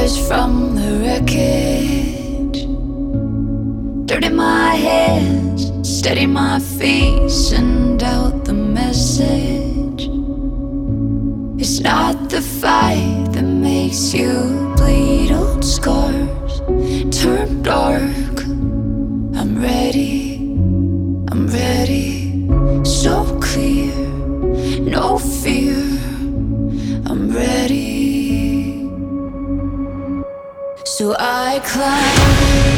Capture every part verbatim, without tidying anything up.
rise from the wreckage. Dirt in my hands, steady my feet, send out the message. It's not the fight that makes you bleed. Old scars turn dark. I'm ready, I'm ready. So clear, no fear. I'm ready. So I climb.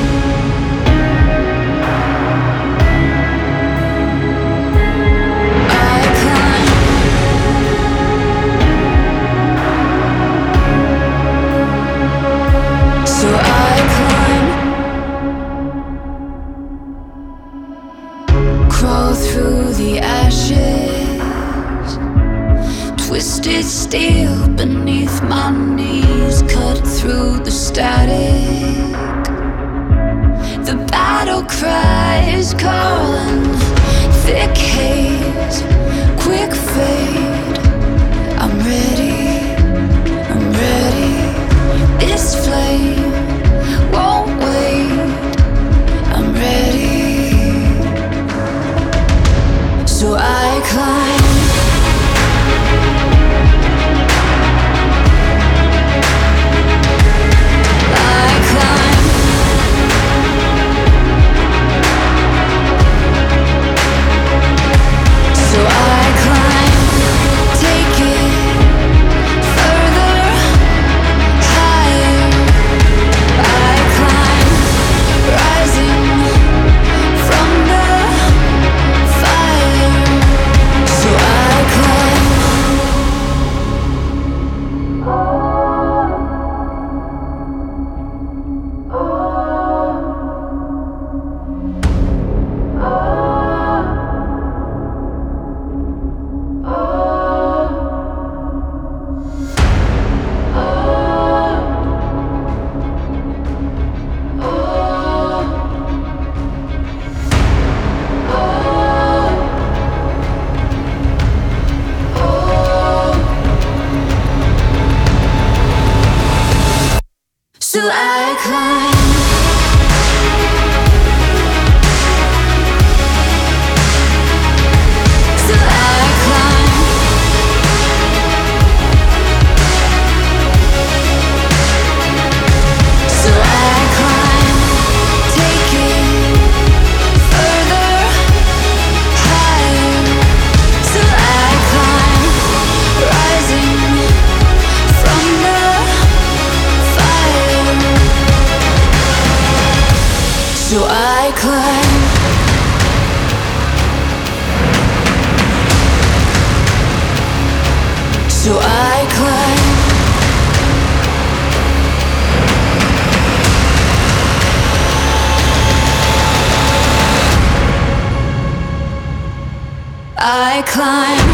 Crawl through the ashes, twisted steel beneath my knees, cut through the static. The battle cry is calling, thick haze, quick fade. I'm ready, I'm ready. This flame won't wait. I'm ready. So I climb. I climb. So I climb. Take it further, higher. I climb, rising from the fire. So I climb. So I climb. So I climb. So I climb. Take it further, higher. So I climb, rising from the fire. So I climb. So I climb. I climb.